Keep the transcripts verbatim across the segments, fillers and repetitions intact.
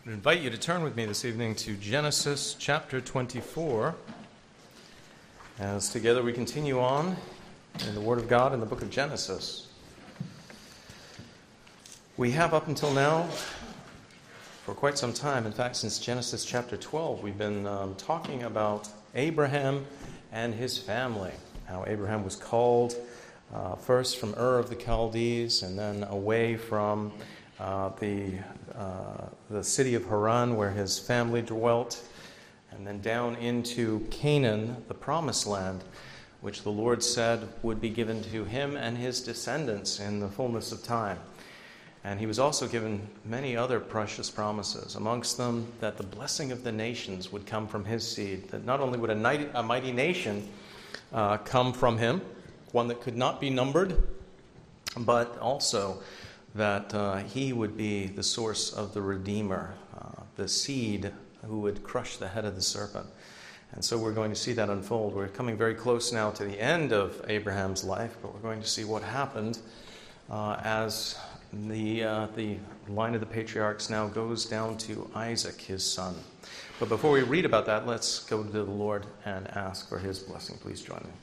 I invite you to turn with me this evening to Genesis chapter twenty-four, as together we continue on in the Word of God in the book of Genesis. We have up until now, for quite some time, in fact since Genesis chapter twelve, we've been um, talking about Abraham and his family, how Abraham was called uh, first from Ur of the Chaldees and then away from uh, the Uh, the city of Haran, where his family dwelt, and then down into Canaan, the promised land, which the Lord said would be given to him and his descendants in the fullness of time. And he was also given many other precious promises, amongst them that the blessing of the nations would come from his seed, that not only would a, mighty, a mighty nation uh, come from him, one that could not be numbered, but also that uh, he would be the source of the Redeemer, uh, the seed who would crush the head of the serpent. And so we're going to see that unfold. We're coming very close now to the end of Abraham's life, but we're going to see what happened uh, as the, uh, the line of the patriarchs now goes down to Isaac, his son. But before we read about that, let's go to the Lord and ask for his blessing. Please join me.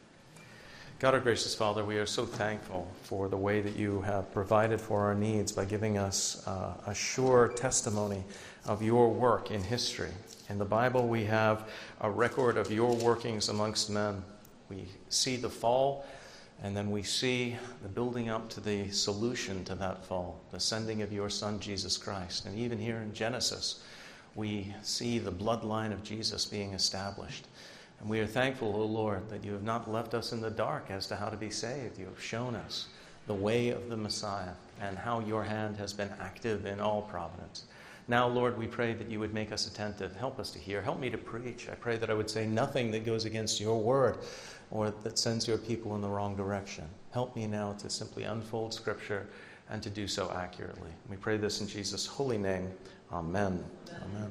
God, our gracious Father, we are so thankful for the way that you have provided for our needs by giving us uh, a sure testimony of your work in history. In the Bible, we have a record of your workings amongst men. We see the fall, and then we see the building up to the solution to that fall, the sending of your Son, Jesus Christ. And even here in Genesis, we see the bloodline of Jesus being established. And we are thankful, O Lord, that you have not left us in the dark as to how to be saved. You have shown us the way of the Messiah and how your hand has been active in all providence. Now, Lord, we pray that you would make us attentive. Help us to hear. Help me to preach. I pray that I would say nothing that goes against your word or that sends your people in the wrong direction. Help me now to simply unfold Scripture and to do so accurately. We pray this in Jesus' holy name. Amen. Amen.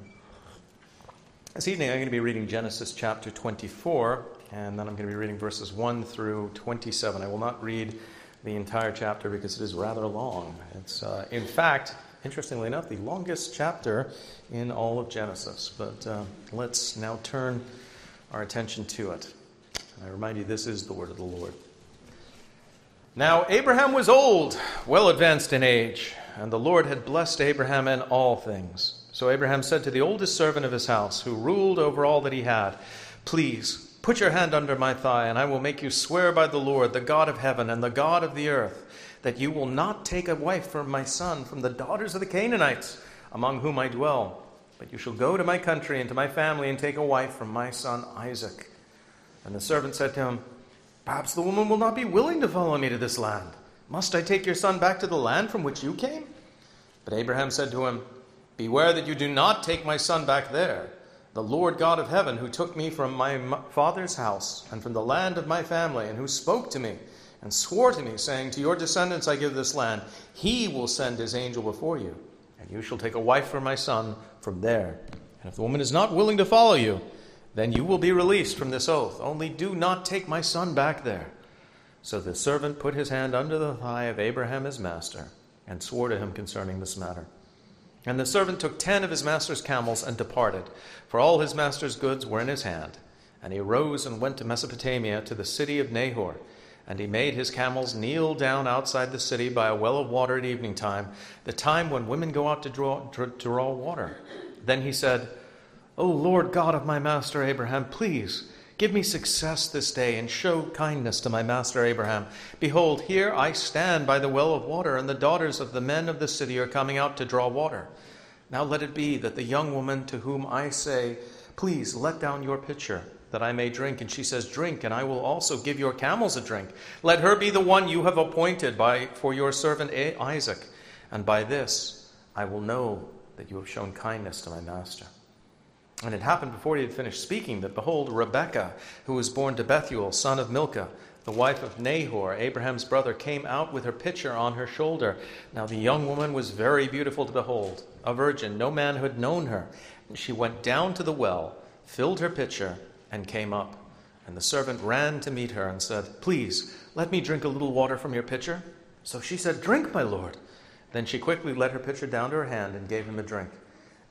This evening I'm going to be reading Genesis chapter twenty-four, and then I'm going to be reading verses one through twenty-seven. I will not read the entire chapter because it is rather long. It's, uh, in fact, interestingly enough, the longest chapter in all of Genesis. But uh, let's now turn our attention to it. And I remind you, this is the word of the Lord. Now Abraham was old, well advanced in age, and the Lord had blessed Abraham in all things. So Abraham said to the oldest servant of his house, who ruled over all that he had, "Please, put your hand under my thigh, and I will make you swear by the Lord, the God of heaven and the God of the earth, that you will not take a wife for my son from the daughters of the Canaanites, among whom I dwell. But you shall go to my country and to my family and take a wife from my son Isaac." And the servant said to him, "Perhaps the woman will not be willing to follow me to this land. Must I take your son back to the land from which you came?" But Abraham said to him, "Beware that you do not take my son back there. The Lord God of heaven, who took me from my father's house and from the land of my family, and who spoke to me and swore to me, saying, 'To your descendants I give this land,' he will send his angel before you, and you shall take a wife for my son from there. And if the woman is not willing to follow you, then you will be released from this oath. Only do not take my son back there." So the servant put his hand under the thigh of Abraham his master, and swore to him concerning this matter. And the servant took ten of his master's camels and departed, for all his master's goods were in his hand. And he rose and went to Mesopotamia, to the city of Nahor. And he made his camels kneel down outside the city by a well of water at evening time, the time when women go out to draw, to draw water. Then he said, "O Lord God of my master Abraham, please give me success this day, and show kindness to my master Abraham. Behold, here I stand by the well of water, and the daughters of the men of the city are coming out to draw water. Now let it be that the young woman to whom I say, 'Please let down your pitcher, that I may drink,' and she says, 'Drink, and I will also give your camels a drink,' let her be the one you have appointed by for your servant Isaac. And by this I will know that you have shown kindness to my master." And it happened before he had finished speaking that, behold, Rebekah, who was born to Bethuel, son of Milcah, the wife of Nahor, Abraham's brother, came out with her pitcher on her shoulder. Now the young woman was very beautiful to behold, a virgin, no man had known her. And she went down to the well, filled her pitcher, and came up. And the servant ran to meet her and said, "Please, let me drink a little water from your pitcher." So she said, "Drink, my lord." Then she quickly let her pitcher down to her hand and gave him a drink.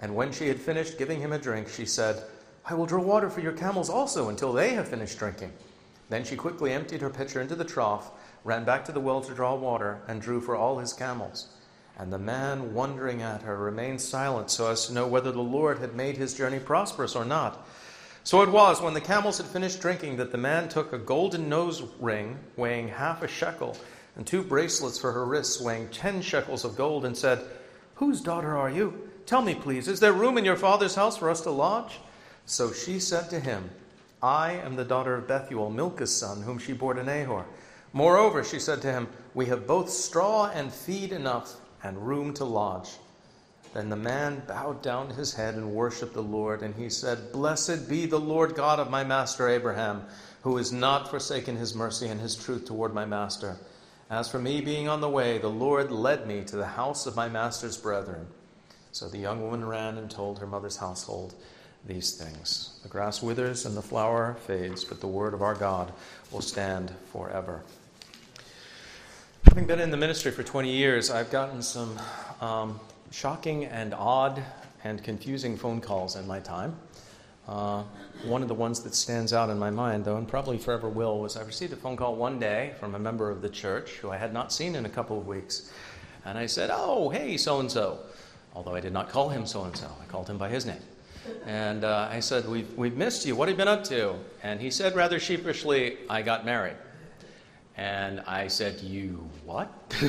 And when she had finished giving him a drink, she said, "I will draw water for your camels also until they have finished drinking." Then she quickly emptied her pitcher into the trough, ran back to the well to draw water, and drew for all his camels. And the man, wondering at her, remained silent so as to know whether the Lord had made his journey prosperous or not. So it was, when the camels had finished drinking, that the man took a golden nose ring weighing half a shekel, and two bracelets for her wrists weighing ten shekels of gold, and said, "Whose daughter are you? Tell me, please, is there room in your father's house for us to lodge?" So she said to him, "I am the daughter of Bethuel, Milcah's son, whom she bore to Nahor. Moreover," she said to him, "we have both straw and feed enough, and room to lodge." Then the man bowed down his head and worshipped the Lord, and he said, "Blessed be the Lord God of my master Abraham, who has not forsaken his mercy and his truth toward my master. As for me being on the way, the Lord led me to the house of my master's brethren." So the young woman ran and told her mother's household these things. The grass withers and the flower fades, but the word of our God will stand forever. Having been in the ministry for twenty years, I've gotten some um, shocking and odd and confusing phone calls in my time. Uh, one of the ones that stands out in my mind, though, and probably forever will, was I received a phone call one day from a member of the church who I had not seen in a couple of weeks. And I said, "Oh, hey, so-and-so," although I did not call him so-and-so. I called him by his name. And uh, I said, we've, we've missed you. What have you been up to? And he said rather sheepishly, "I got married." And I said, "You what?"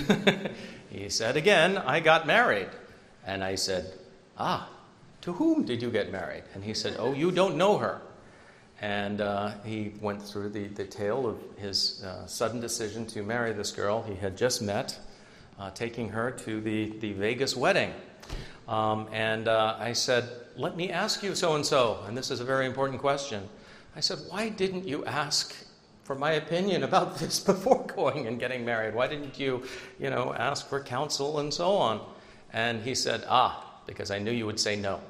He said again, "I got married." And I said, "Ah, to whom did you get married?" And he said, "Oh, you don't know her." And uh, he went through the, the tale of his uh, sudden decision to marry this girl he had just met, uh, taking her to the, the Vegas wedding. Um, and uh, I said, "Let me ask you so-and-so," and this is a very important question. I said, "Why didn't you ask for my opinion about this before going and getting married? Why didn't you, you know, ask for counsel and so on?" And he said, "Ah, because I knew you would say no."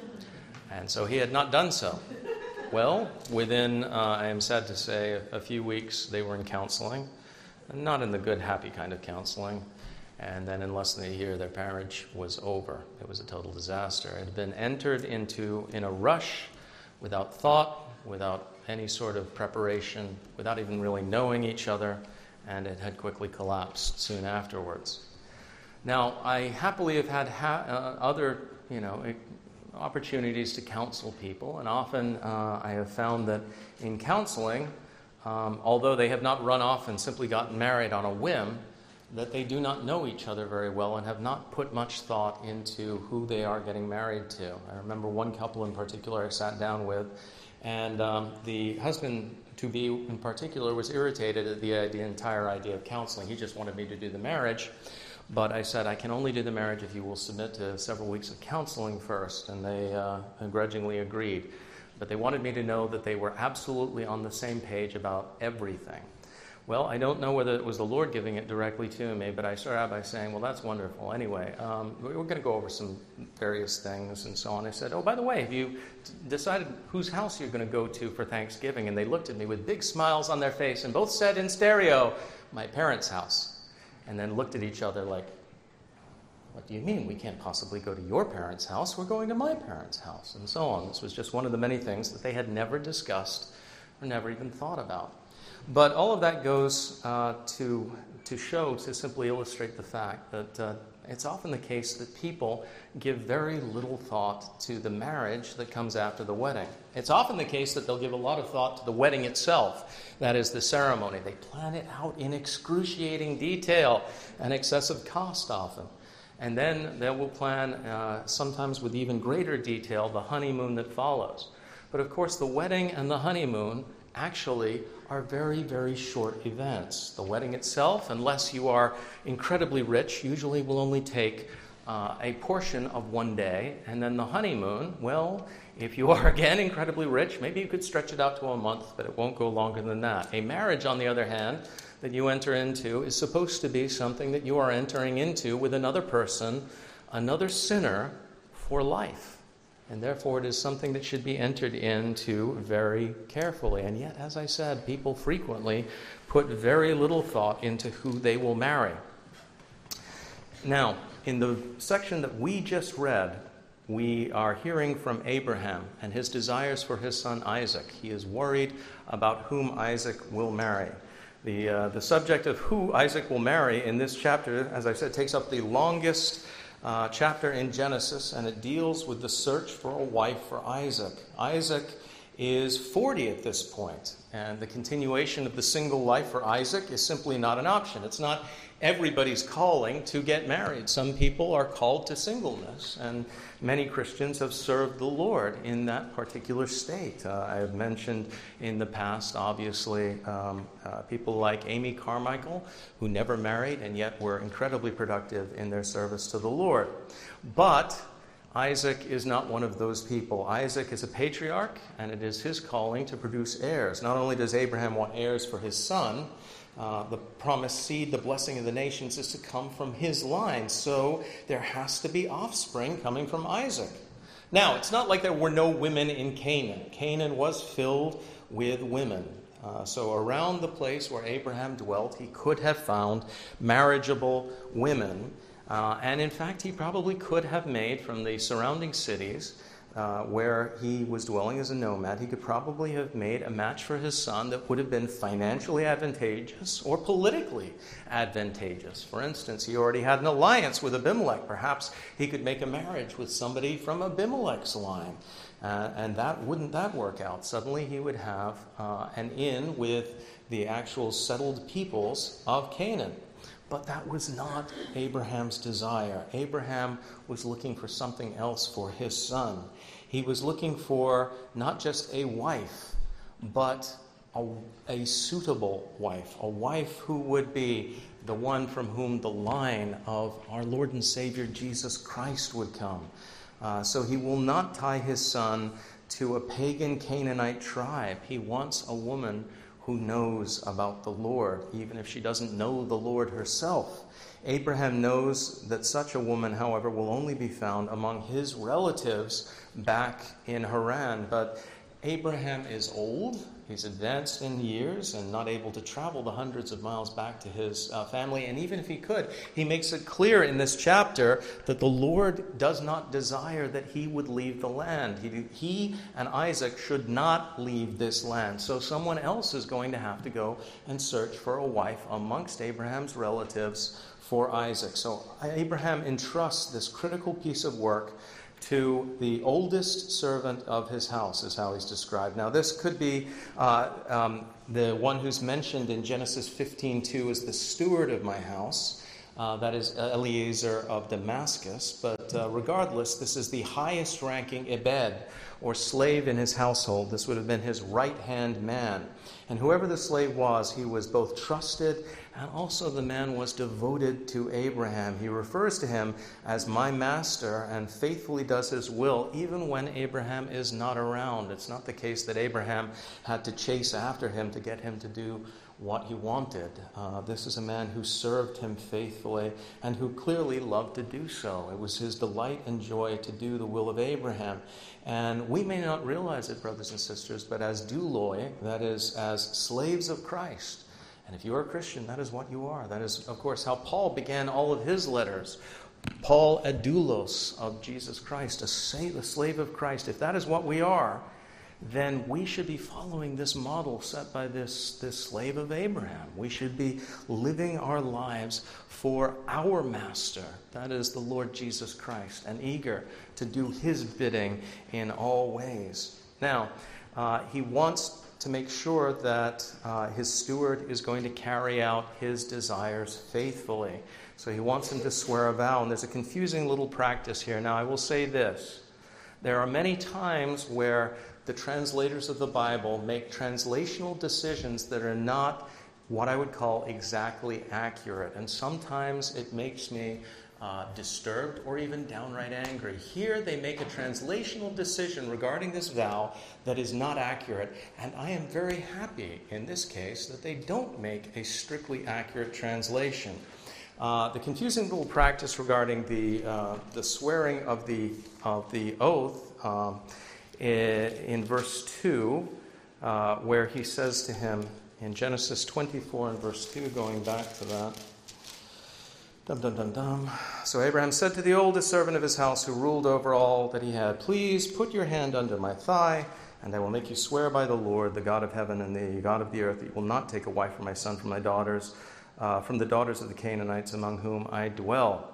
And so he had not done so. Well, within, uh, I am sad to say, a, a few weeks, they were in counseling, not in the good, happy kind of counseling. And then in less than a year, their marriage was over. It was a total disaster. It had been entered into in a rush, without thought, without any sort of preparation, without even really knowing each other, and it had quickly collapsed soon afterwards. Now, I happily have had ha- uh, other, you know, opportunities to counsel people, and often uh, I have found that in counseling, um, although they have not run off and simply gotten married on a whim, that they do not know each other very well and have not put much thought into who they are getting married to. I remember one couple in particular I sat down with, and um, the husband-to-be in particular was irritated at the idea, entire idea of counseling. He just wanted me to do the marriage. But I said, "I can only do the marriage if you will submit to several weeks of counseling first." And they uh, grudgingly agreed. But they wanted me to know that they were absolutely on the same page about everything. Well, I don't know whether it was the Lord giving it directly to me, but I started out by saying, "Well, that's wonderful. Anyway, um, we're going to go over some various things and so on." I said, "Oh, by the way, have you t- decided whose house you're going to go to for Thanksgiving?" And they looked at me with big smiles on their face and both said in stereo, "My parents' house." And then looked at each other like, "What do you mean? We can't possibly go to your parents' house. We're going to my parents' house," and so on. This was just one of the many things that they had never discussed or never even thought about. But all of that goes uh, to to show, to simply illustrate the fact that uh, it's often the case that people give very little thought to the marriage that comes after the wedding. It's often the case that they'll give a lot of thought to the wedding itself, that is the ceremony. They plan it out in excruciating detail and excessive cost often. And then they will plan, uh, sometimes with even greater detail, the honeymoon that follows. But of course, the wedding and the honeymoon actually are very, very short events. The wedding itself, unless you are incredibly rich, usually will only take uh, a portion of one day. And then the honeymoon, well, if you are, again, incredibly rich, maybe you could stretch it out to a month, but it won't go longer than that. A marriage, on the other hand, that you enter into is supposed to be something that you are entering into with another person, another sinner, for life. And therefore, it is something that should be entered into very carefully. And yet, as I said, people frequently put very little thought into who they will marry. Now, in the section that we just read, we are hearing from Abraham and his desires for his son Isaac. He is worried about whom Isaac will marry. The, uh, the subject of who Isaac will marry in this chapter, as I said, takes up the longest uh, chapter in Genesis, and it deals with the search for a wife for Isaac. Isaac is forty at this point, and the continuation of the single life for Isaac is simply not an option. It's not everybody's calling to get married. Some people are called to singleness, and many Christians have served the Lord in that particular state. Uh, I have mentioned in the past, obviously, um, uh, people like Amy Carmichael, who never married and yet were incredibly productive in their service to the Lord. But Isaac is not one of those people. Isaac is a patriarch, and it is his calling to produce heirs. Not only does Abraham want heirs for his son, Uh, the promised seed, the blessing of the nations, is to come from his line. So there has to be offspring coming from Isaac. Now, it's not like there were no women in Canaan. Canaan was filled with women. Uh, so around the place where Abraham dwelt, he could have found marriageable women. Uh, and in fact, he probably could have made from the surrounding cities Uh, where he was dwelling as a nomad, he could probably have made a match for his son that would have been financially advantageous or politically advantageous. For instance, he already had an alliance with Abimelech. Perhaps he could make a marriage with somebody from Abimelech's line. Uh, and that wouldn't that work out? Suddenly he would have uh, an in with the actual settled peoples of Canaan. But that was not Abraham's desire. Abraham was looking for something else for his son. He was looking for not just a wife, but a, a suitable wife, a wife who would be the one from whom the line of our Lord and Savior Jesus Christ would come. Uh, so he will not tie his son to a pagan Canaanite tribe. He wants a woman who knows about the Lord, even if she doesn't know the Lord herself. Abraham knows that such a woman, however, will only be found among his relatives back in Haran. But Abraham is old, he's advanced in years and not able to travel the hundreds of miles back to his uh, family. And even if he could, he makes it clear in this chapter that the Lord does not desire that he would leave the land. He, he and Isaac should not leave this land. So someone else is going to have to go and search for a wife amongst Abraham's relatives for Isaac. So Abraham entrusts this critical piece of work to the oldest servant of his house, is how he's described. Now, this could be uh, um, the one who's mentioned in Genesis fifteen two as the steward of my house. Uh, that is Eliezer of Damascus. But uh, regardless, this is the highest ranking Ebed, or slave in his household. This would have been his right-hand man. And whoever the slave was, he was both trusted and also the man was devoted to Abraham. He refers to him as my master and faithfully does his will even when Abraham is not around. It's not the case that Abraham had to chase after him to get him to do what he wanted. Uh, this is a man who served him faithfully and who clearly loved to do so. It was his delight and joy to do the will of Abraham. And we may not realize it, brothers and sisters, but as douloi, that is, as slaves of Christ, and if you are a Christian, that is what you are. That is, of course, how Paul began all of his letters. Paul, a doulos of Jesus Christ, a slave of Christ. If that is what we are, then we should be following this model set by this, this slave of Abraham. We should be living our lives for our master, that is the Lord Jesus Christ, and eager to do his bidding in all ways. Now, uh, he wants to make sure that uh, his steward is going to carry out his desires faithfully. So he wants him to swear a vow, and there's a confusing little practice here. Now, I will say this. There are many times where the translators of the Bible make translational decisions that are not what I would call exactly accurate. And sometimes it makes me uh, disturbed or even downright angry. Here they make a translational decision regarding this vow that is not accurate. And I am very happy in this case that they don't make a strictly accurate translation. Uh, the confusing little practice regarding the uh, the swearing of the of the oath um, in, in verse two, uh, where he says to him in Genesis twenty-four and verse two, going back to that, Dum, dum, dum, dum. So Abraham said to the oldest servant of his house who ruled over all that he had, "Please put your hand under my thigh, and I will make you swear by the Lord, the God of heaven and the God of the earth, that you will not take a wife for my son from my daughters, uh, from the daughters of the Canaanites among whom I dwell."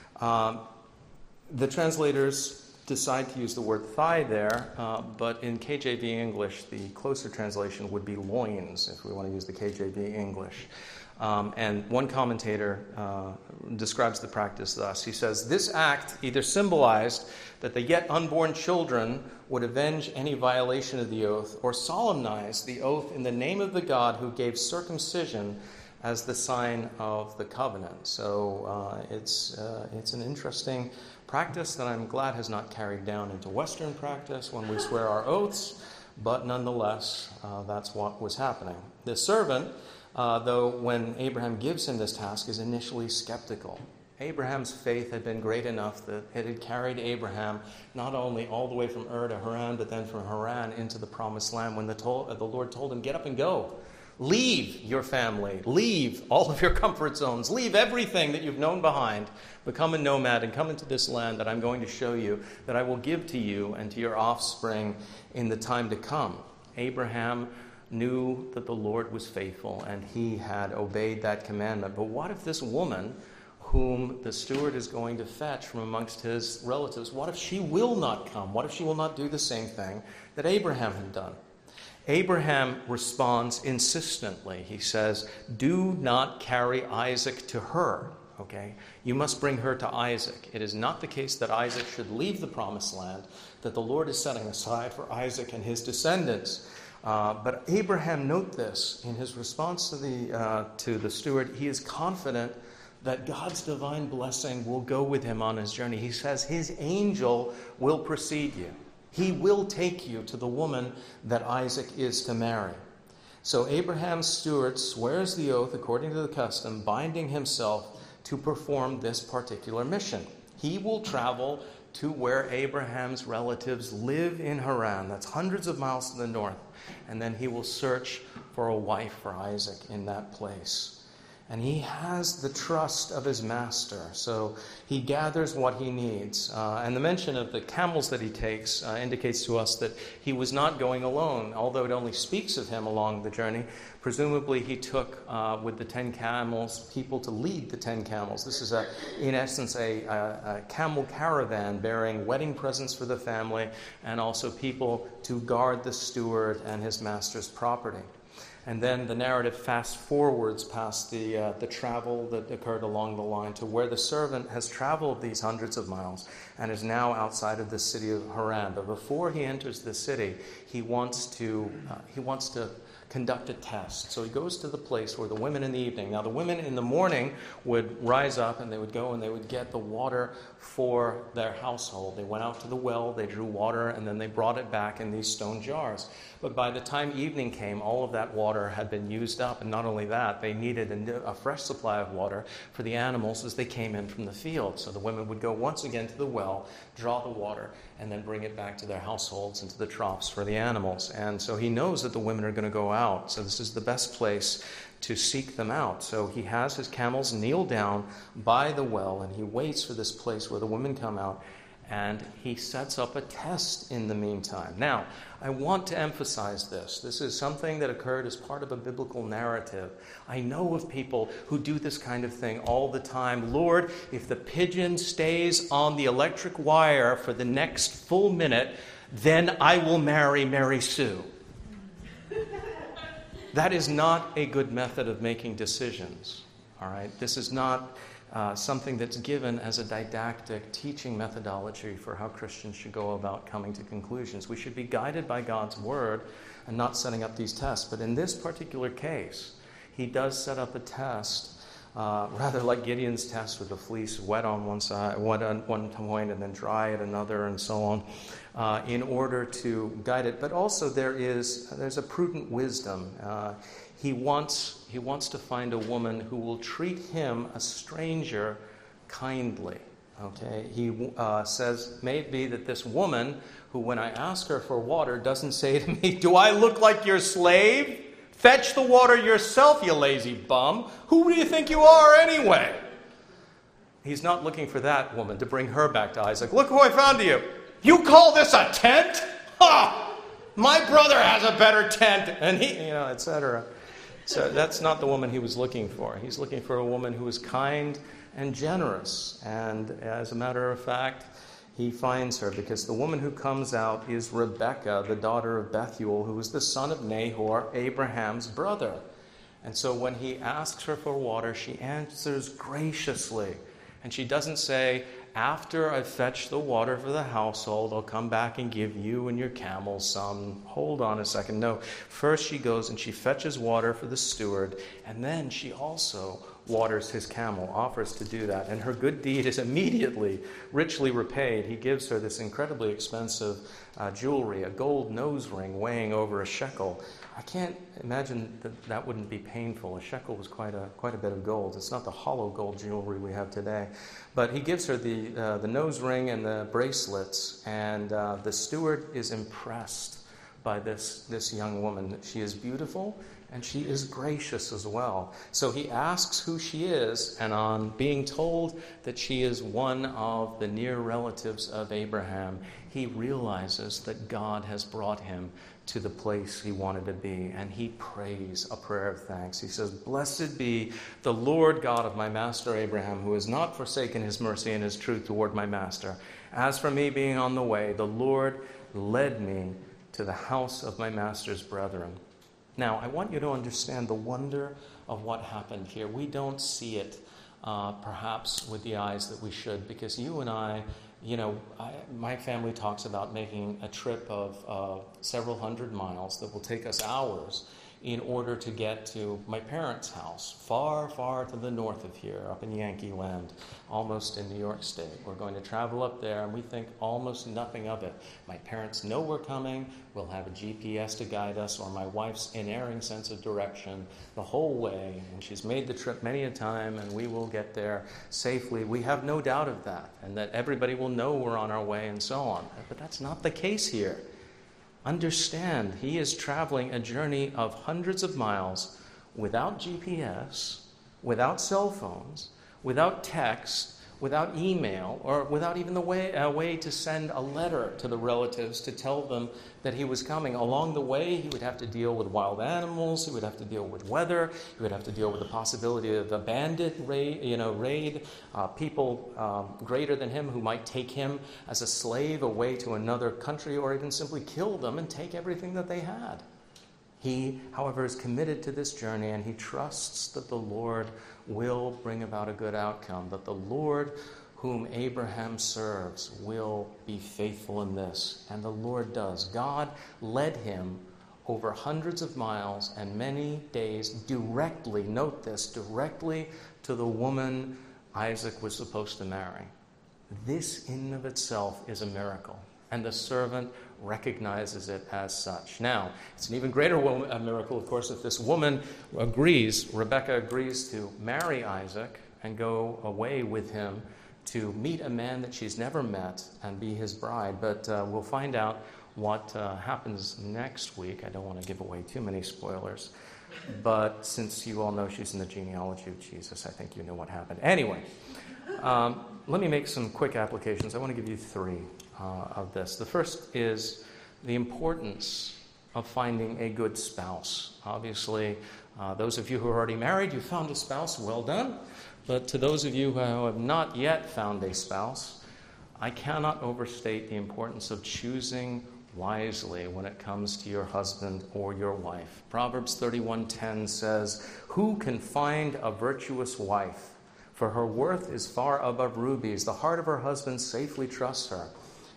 Um, the translators decide to use the word thigh there, uh, but in K J V English, the closer translation would be loins, if we want to use the K J V English. Um, and one commentator uh, describes the practice thus. He says, "This act either symbolized that the yet unborn children would avenge any violation of the oath, or solemnized the oath in the name of the God who gave circumcision as the sign of the covenant." So uh, it's uh, it's an interesting practice that I'm glad has not carried down into Western practice when we swear our oaths, but nonetheless, uh, that's what was happening. The servant, Uh, though when Abraham gives him this task, is initially skeptical. Abraham's faith had been great enough that it had carried Abraham not only all the way from Ur to Haran, but then from Haran into the promised land when the, to- uh, the Lord told him, "Get up and go. Leave your family. Leave all of your comfort zones. Leave everything that you've known behind. Become a nomad and come into this land that I'm going to show you, that I will give to you and to your offspring in the time to come." Abraham knew that the Lord was faithful and he had obeyed that commandment. But what if this woman, whom the steward is going to fetch from amongst his relatives, what if she will not come? What if she will not do the same thing that Abraham had done? Abraham responds insistently. He says, "Do not carry Isaac to her." Okay? You must bring her to Isaac. It is not the case that Isaac should leave the promised land that the Lord is setting aside for Isaac and his descendants. Uh, but Abraham, note this, in his response to the uh, to the steward, he is confident that God's divine blessing will go with him on his journey. He says his angel will precede you. He will take you to the woman that Isaac is to marry. So Abraham's steward swears the oath according to the custom, binding himself to perform this particular mission. He will travel to where Abraham's relatives live in Haran. That's hundreds of miles to the north. And then he will search for a wife for Isaac in that place. And he has the trust of his master. So he gathers what he needs. Uh, and the mention of the camels that he takes uh, indicates to us that he was not going alone, although it only speaks of him along the journey. Presumably he took uh, with the ten camels people to lead the ten camels. This is, a, in essence, a, a, a camel caravan bearing wedding presents for the family and also people to guard the steward and his master's property. And then the narrative fast forwards past the uh, the travel that occurred along the line to where the servant has traveled these hundreds of miles and is now outside of the city of Haran. But before he enters the city, he wants to uh, he wants to conduct a test. So he goes to the place where the women in the evening. Now the women in the morning would rise up and they would go and they would get the water for their household. They went out to the well, they drew water, and then they brought it back in these stone jars. But by the time evening came, all of that water had been used up. And not only that, they needed a, a fresh supply of water for the animals as they came in from the field. So the women would go once again to the well, draw the water, and then bring it back to their households and to the troughs for the animals. And so he knows that the women are going to go out. So this is the best place to seek them out. So he has his camels kneel down by the well, and he waits for this place where the women come out, and he sets up a test in the meantime. Now, I want to emphasize this. This is something that occurred as part of a biblical narrative. I know of people who do this kind of thing all the time. Lord, if the pigeon stays on the electric wire for the next full minute, then I will marry Mary Sue. That is not a good method of making decisions. All right? This is not uh, something that's given as a didactic teaching methodology for how Christians should go about coming to conclusions. We should be guided by God's word and not setting up these tests. But in this particular case, he does set up a test, uh, rather like Gideon's test with the fleece wet on one side, wet on one point, and then dry at another, and so on. Uh, in order to guide it. But also there is there's a prudent wisdom. Uh, he wants he wants to find a woman who will treat him, a stranger, kindly. Okay, he uh, says maybe that this woman, who when I ask her for water, doesn't say to me, "Do I look like your slave? Fetch the water yourself, you lazy bum. Who do you think you are anyway?" He's not looking for that woman to bring her back to Isaac. Look who I found to you. You call this a tent? Ha! My brother has a better tent. And he, you know, et cetera. So that's not the woman he was looking for. He's looking for a woman who is kind and generous. And as a matter of fact, he finds her because the woman who comes out is Rebekah, the daughter of Bethuel, who was the son of Nahor, Abraham's brother. And so when he asks her for water, she answers graciously. And she doesn't say, after I fetch the water for the household, I'll come back and give you and your camels some. Hold on a second. No, first she goes and she fetches water for the steward, and then she also waters his camel, offers to do that. And her good deed is immediately richly repaid. He gives her this incredibly expensive uh, jewelry, a gold nose ring weighing over a shekel. I can't imagine that that wouldn't be painful. A shekel was quite a quite a bit of gold. It's not the hollow gold jewelry we have today. But he gives her the uh, the nose ring and the bracelets, and uh, the steward is impressed by this, this young woman. She is beautiful, and she is gracious as well. So he asks who she is, and on being told that she is one of the near relatives of Abraham, he realizes that God has brought him to the place he wanted to be, and he prays a prayer of thanks. He says, "Blessed be the Lord God of my master Abraham, who has not forsaken his mercy and his truth toward my master. As for me being on the way, the Lord led me to the house of my master's brethren." Now, I want you to understand the wonder of what happened here. We don't see it uh, perhaps with the eyes that we should, because you and I, you know, I, my family talks about making a trip of uh, several hundred miles that will take us hours in order to get to my parents' house, far, far to the north of here, up in Yankee Land, almost in New York State. We're going to travel up there, and we think almost nothing of it. My parents know we're coming. We'll have a G P S to guide us, or my wife's inerring sense of direction the whole way. And she's made the trip many a time, and we will get there safely. We have no doubt of that, and that everybody will know we're on our way and so on. But that's not the case here. Understand, he is traveling a journey of hundreds of miles without G P S, without cell phones, without text, without email, or without even the way, a way to send a letter to the relatives to tell them that he was coming. Along the way, he would have to deal with wild animals, he would have to deal with weather, he would have to deal with the possibility of a bandit raid, you know, raid, uh, people um, greater than him who might take him as a slave away to another country, or even simply kill them and take everything that they had. He, however, is committed to this journey, and he trusts that the Lord will bring about a good outcome, that the Lord whom Abraham serves will be faithful in this. And the Lord does. God led him over hundreds of miles and many days directly, note this, directly to the woman Isaac was supposed to marry. This in and of itself is a miracle, and the servant recognizes it as such. Now, it's an even greater woman, a miracle, of course, if this woman agrees, Rebekah agrees to marry Isaac and go away with him to meet a man that she's never met and be his bride. But uh, we'll find out what uh, happens next week. I don't want to give away too many spoilers. But since you all know she's in the genealogy of Jesus, I think you know what happened. Anyway, um, let me make some quick applications. I want to give you three uh, of this. The first is the importance of finding a good spouse. Obviously, uh, those of you who are already married, you found a spouse, well done. But to those of you who have not yet found a spouse, I cannot overstate the importance of choosing wisely when it comes to your husband or your wife. Proverbs thirty-one ten says, "Who can find a virtuous wife? For her worth is far above rubies. The heart of her husband safely trusts her,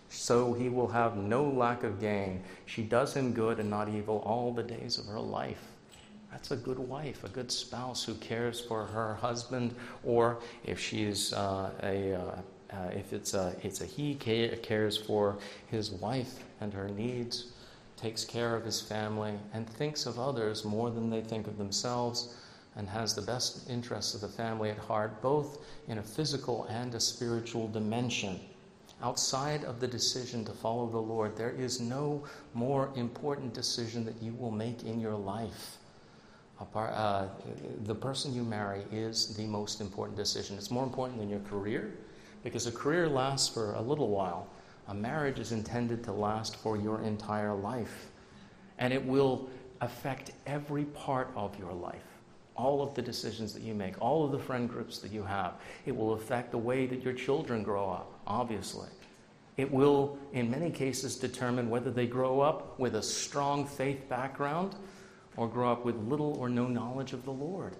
so he will have no lack of gain. She does him good and not evil all the days of her life." That's a good wife, a good spouse who cares for her husband, or if she's uh, a, uh, uh, if it's a, it's a he cares for his wife and her needs, takes care of his family, and thinks of others more than they think of themselves, and has the best interests of the family at heart, both in a physical and a spiritual dimension. Outside of the decision to follow the Lord, there is no more important decision that you will make in your life. Apart, uh, the person you marry is the most important decision. It's more important than your career, because a career lasts for a little while. A marriage is intended to last for your entire life, and it will affect every part of your life. All of the decisions that you make, all of the friend groups that you have. It will affect the way that your children grow up, obviously. It will, in many cases, determine whether they grow up with a strong faith background or grow up with little or no knowledge of the Lord.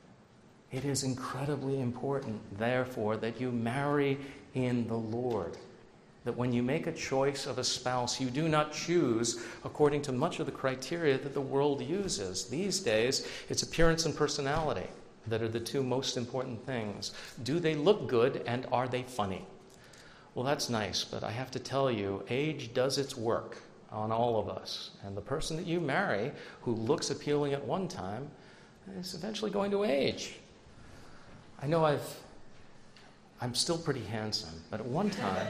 It is incredibly important, therefore, that you marry in the Lord. That when you make a choice of a spouse, you do not choose according to much of the criteria that the world uses. These days, it's appearance and personality that are the two most important things. Do they look good, and are they funny? Well, that's nice, but I have to tell you, age does its work on all of us. And the person that you marry who looks appealing at one time is eventually going to age. I know I've, I'm still pretty handsome, but at one time,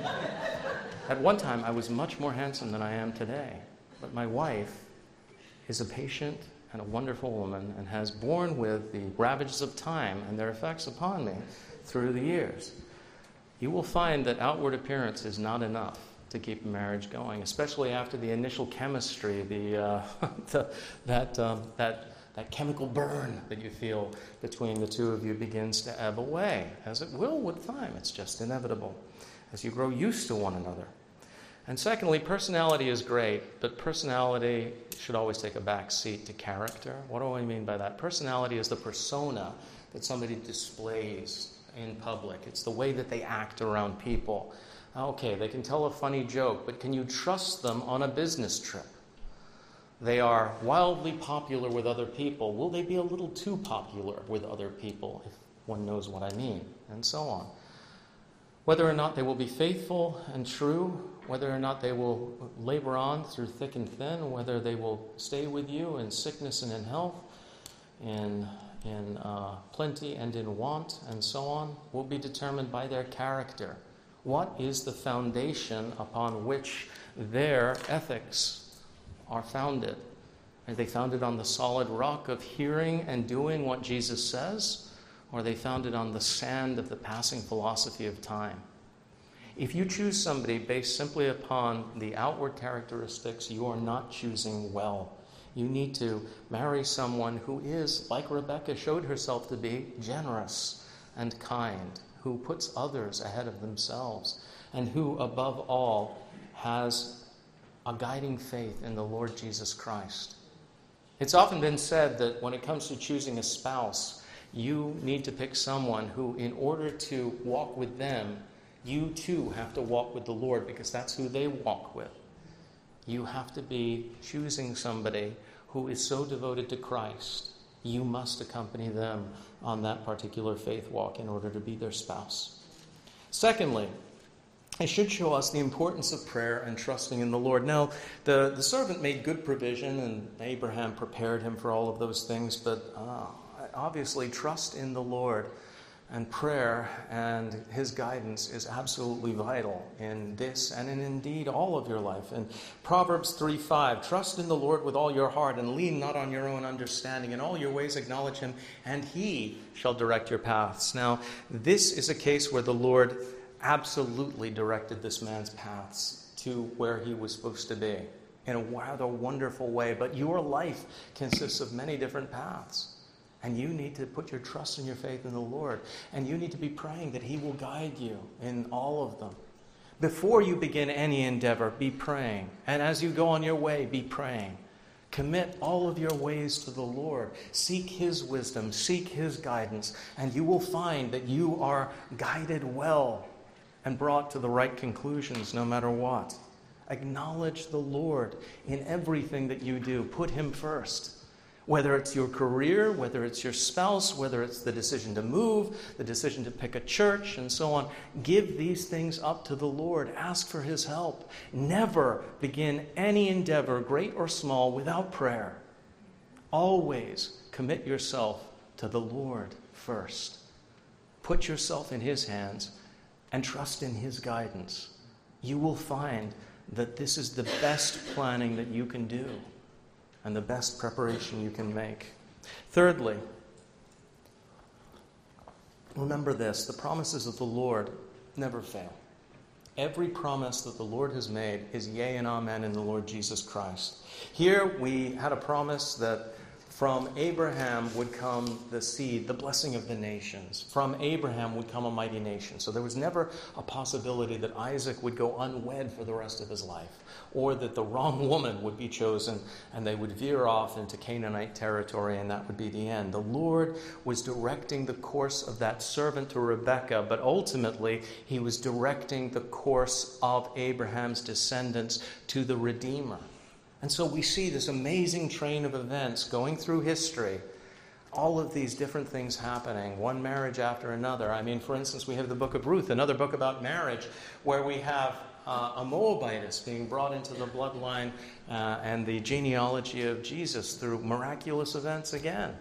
at one time I was much more handsome than I am today. But my wife is a patient and a wonderful woman and has borne with the ravages of time and their effects upon me through the years. You will find that outward appearance is not enough to keep a marriage going, especially after the initial chemistry, the, uh, the that um, that that chemical burn that you feel between the two of you begins to ebb away, as it will with time. It's just inevitable as you grow used to one another. And secondly, personality is great, but personality should always take a back seat to character. What do I mean by that? Personality is the persona that somebody displays in public. It's the way that they act around people. Okay, they can tell a funny joke, but can you trust them on a business trip? They are wildly popular with other people. Will they be a little too popular with other people, if one knows what I mean, and so on. Whether or not they will be faithful and true, whether or not they will labor on through thick and thin, whether they will stay with you in sickness and in health, in, in uh, plenty and in want, and so on, will be determined by their character. What is the foundation upon which their ethics are founded? Are they founded on the solid rock of hearing and doing what Jesus says? Or are they founded on the sand of the passing philosophy of time? If you choose somebody based simply upon the outward characteristics, you are not choosing well. You need to marry someone who is, like Rebecca showed herself to be, generous and kind, who puts others ahead of themselves, and who, above all, has a guiding faith in the Lord Jesus Christ. It's often been said that when it comes to choosing a spouse, you need to pick someone who, in order to walk with them, you too have to walk with the Lord, because that's who they walk with. You have to be choosing somebody who is so devoted to Christ. You must accompany them on that particular faith walk in order to be their spouse. Secondly, it should show us the importance of prayer and trusting in the Lord. Now, the, the servant made good provision, and Abraham prepared him for all of those things, but uh, obviously trust in the Lord and prayer and his guidance is absolutely vital in this and in indeed all of your life. In Proverbs three five, trust in the Lord with all your heart and lean not on your own understanding. In all your ways acknowledge him, and he shall direct your paths. Now, this is a case where the Lord absolutely directed this man's paths to where he was supposed to be in a rather wonderful way. But your life consists of many different paths. And you need to put your trust and your faith in the Lord. And you need to be praying that he will guide you in all of them. Before you begin any endeavor, be praying. And as you go on your way, be praying. Commit all of your ways to the Lord. Seek his wisdom. Seek his guidance. And you will find that you are guided well and brought to the right conclusions no matter what. Acknowledge the Lord in everything that you do. Put him first. Whether it's your career, whether it's your spouse, whether it's the decision to move, the decision to pick a church, and so on, give these things up to the Lord. Ask for his help. Never begin any endeavor, great or small, without prayer. Always commit yourself to the Lord first. Put yourself in his hands and trust in his guidance. You will find that this is the best planning that you can do and the best preparation you can make. Thirdly, remember this, the promises of the Lord never fail. Every promise that the Lord has made is yea and amen in the Lord Jesus Christ. Here we had a promise that from Abraham would come the seed, the blessing of the nations. From Abraham would come a mighty nation. So there was never a possibility that Isaac would go unwed for the rest of his life, or that the wrong woman would be chosen and they would veer off into Canaanite territory and that would be the end. The Lord was directing the course of that servant to Rebekah, but ultimately he was directing the course of Abraham's descendants to the Redeemer. And so we see this amazing train of events going through history, all of these different things happening, one marriage after another. I mean, for instance, we have the book of Ruth, another book about marriage, where we have uh, a Moabitess being brought into the bloodline uh, and the genealogy of Jesus through miraculous events again,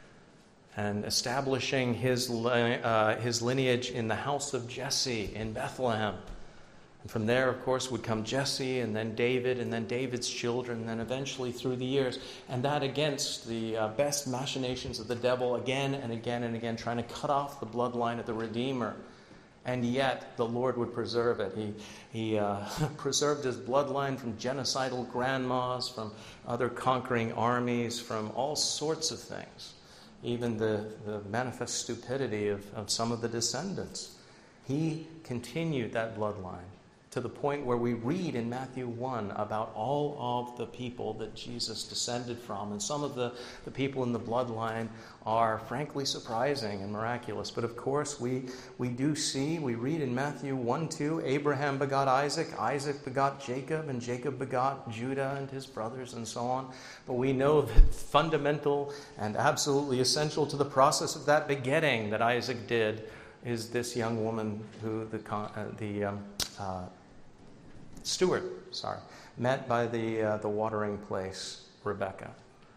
and establishing his, uh, his lineage in the house of Jesse in Bethlehem. And from there, of course, would come Jesse, and then David, and then David's children, and then eventually through the years. And that against the uh, best machinations of the devil again and again and again, trying to cut off the bloodline of the Redeemer. And yet, the Lord would preserve it. He, he uh, preserved his bloodline from genocidal grandmas, from other conquering armies, from all sorts of things. Even the, the manifest stupidity of, of some of the descendants. He continued that bloodline, to the point where we read in Matthew one about all of the people that Jesus descended from. And some of the, the people in the bloodline are frankly surprising and miraculous. But of course, we, we do see, we read in Matthew one two, Abraham begot Isaac, Isaac begot Jacob, and Jacob begot Judah and his brothers, and so on. But we know that fundamental and absolutely essential to the process of that begetting that Isaac did is this young woman who the, uh, the um, uh, Steward, sorry, met by the uh, the watering place, Rebekah.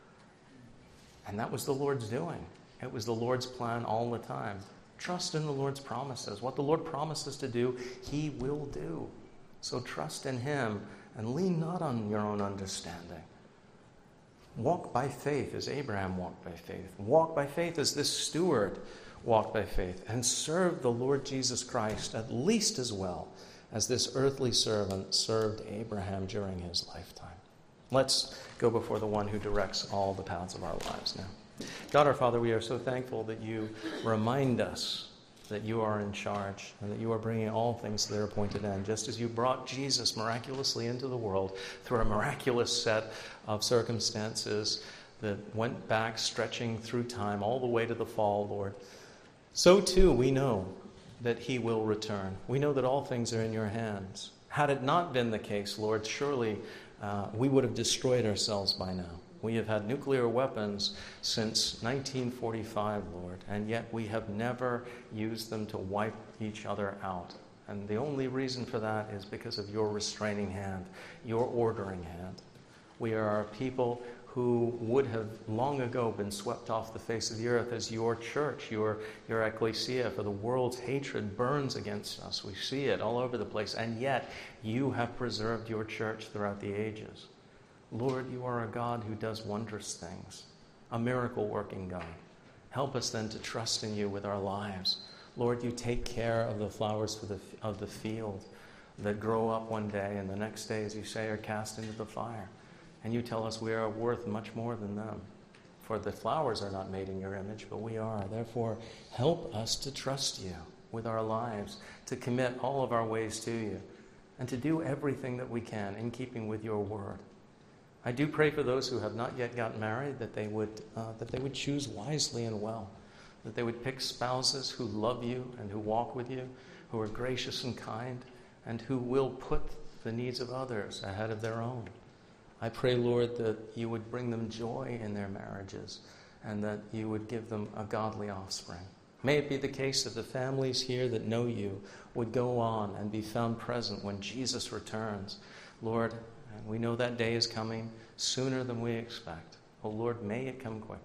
And that was the Lord's doing. It was the Lord's plan all the time. Trust in the Lord's promises. What the Lord promises to do, he will do. So trust in him and lean not on your own understanding. Walk by faith as Abraham walked by faith. Walk by faith as this steward walked by faith. And serve the Lord Jesus Christ at least as well as this earthly servant served Abraham during his lifetime. Let's go before the one who directs all the paths of our lives now. God our Father, we are so thankful that you remind us that you are in charge and that you are bringing all things to their appointed end, just as you brought Jesus miraculously into the world through a miraculous set of circumstances that went back, stretching through time all the way to the fall, Lord. So too we know that he will return. We know that all things are in your hands. Had it not been the case, Lord, surely uh, we would have destroyed ourselves by now. We have had nuclear weapons since nineteen forty-five, Lord, and yet we have never used them to wipe each other out. And the only reason for that is because of your restraining hand, your ordering hand. We are a people who would have long ago been swept off the face of the earth as your church, your, your ecclesia, for the world's hatred burns against us. We see it all over the place, and yet you have preserved your church throughout the ages. Lord, you are a God who does wondrous things, a miracle-working God. Help us then to trust in you with our lives. Lord, you take care of the flowers for the, of the field that grow up one day, and the next day, as you say, are cast into the fire. And you tell us we are worth much more than them. For the flowers are not made in your image, but we are. Therefore, help us to trust you with our lives, to commit all of our ways to you, and to do everything that we can in keeping with your word. I do pray for those who have not yet gotten married, that they would uh, that they would choose wisely and well, that they would pick spouses who love you and who walk with you, who are gracious and kind, and who will put the needs of others ahead of their own. I pray, Lord, that you would bring them joy in their marriages and that you would give them a godly offspring. May it be the case that the families here that know you would go on and be found present when Jesus returns. Lord, and we know that day is coming sooner than we expect. Oh, Lord, may it come quickly.